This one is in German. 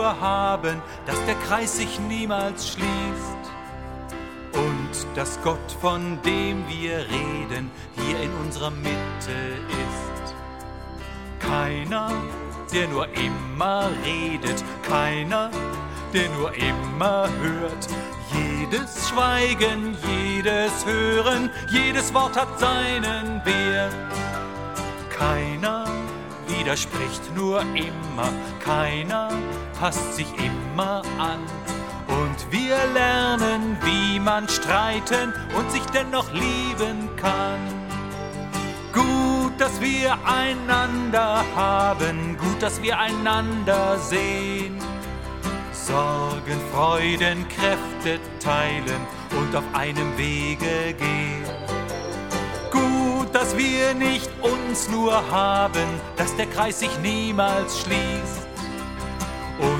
nur haben, dass der Kreis sich niemals schließt. Und dass Gott, von dem wir reden, hier in unserer Mitte ist. Keiner, der nur immer redet, keiner, der nur immer hört. Jedes Schweigen, jedes Hören, jedes Wort hat seinen Wert. Keiner widerspricht nur immer, keiner passt sich immer an. Und wir lernen, wie man streiten und sich dennoch lieben kann. Gut, dass wir einander haben, gut, dass wir einander sehen. Sorgen, Freuden, Kräfte teilen und auf einem Wege gehen. Gut, dass wir nicht uns nur haben, dass der Kreis sich niemals schließt.